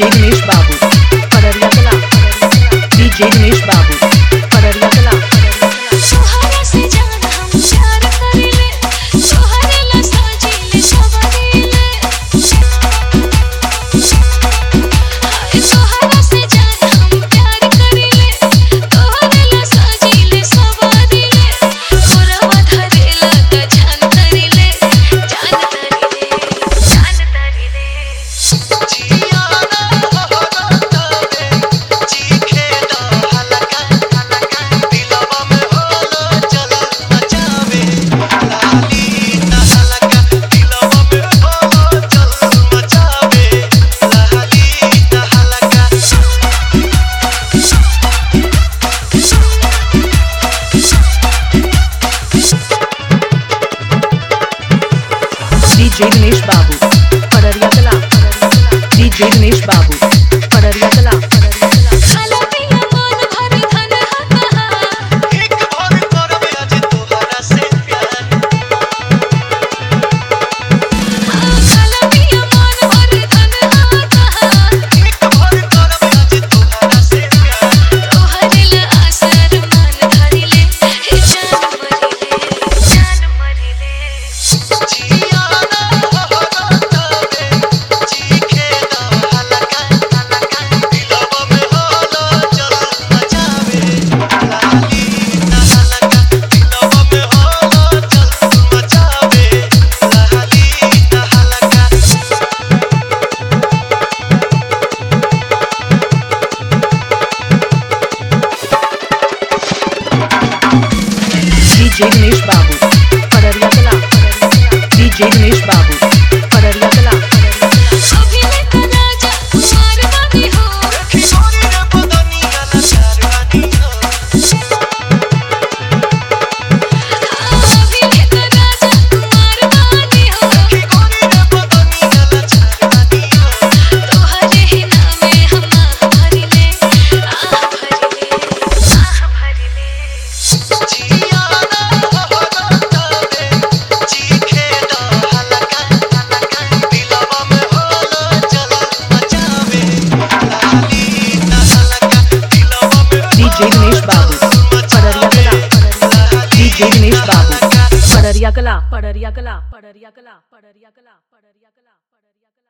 DJ Dinesh Babu, Padaria Kala, DJ Dinesh Babu, Padaria Kala, सुहाना से जान हम प्यार करेले, सुहाने ला साजीले सवारीले। हाय सुहाना से जान हम प्यार करेले, तोहरे ला साजीले सवारीले। पुरवा धरेला त जान तरीले, जान तरीले, जान तरीले। जिया ना होरा तबे चीखे दा हलका हलका दिलवा में होलो चल मचावे लाली ता हलका दिलवा में होलो चल मचावे लाली ता हलका DJ Dinesh Babu, Padaria Kala, DJ Dinesh Babu, Padaria Kala, खाला पिया मन भर धन हा कहा, एक भर करबे आज तोहरा से प्यार खाला पिया मन भर धन हा कहा। एक भर करबे आज तोहरा से प्यार तोहरे ला आसर मान धरिले, हे जान मरिले, जान मरिले। जिया ना होरा तबे चीखे दा हलका हलका दिलवा में होलो चल मचावे लाली ता हलका दिलवा में होलो चल मचावे लाली ता हलका DJ Dinesh Babu, Padaria Kala, DJ Dinesh Babu, Padaria Kala, अभिनेता राजा कुमार बानी हो, खिसोरी रे बदनिया ला चारवानी हो अभिनेता राजा कुमार बानी हो। खिसोरी रे बदनिया ला चारवानी हो तोहरे ही नामे हम भरिले, भरिले, भरिले। जिया ना होरा तबे चीखे दा हलका हलका दिलवा में होलो चल मचावे लाली ता हलका दिलवा में DJ Dinesh Babu, Padaria Kala, DJ Dinesh Babu, Padaria Kala, Padaria Kala, Padaria Kala, Padaria Kala, Padaria Kala.